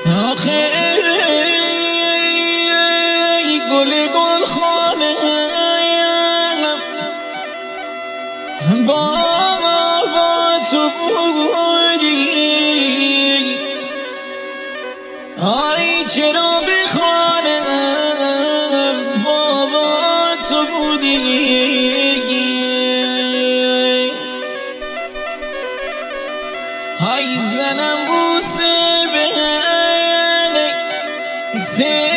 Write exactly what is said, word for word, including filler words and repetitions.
آخه ای گل گل خانه بابا تو بودی، آی چرا بخوانم بابا تو بودی. های زنم بوسه به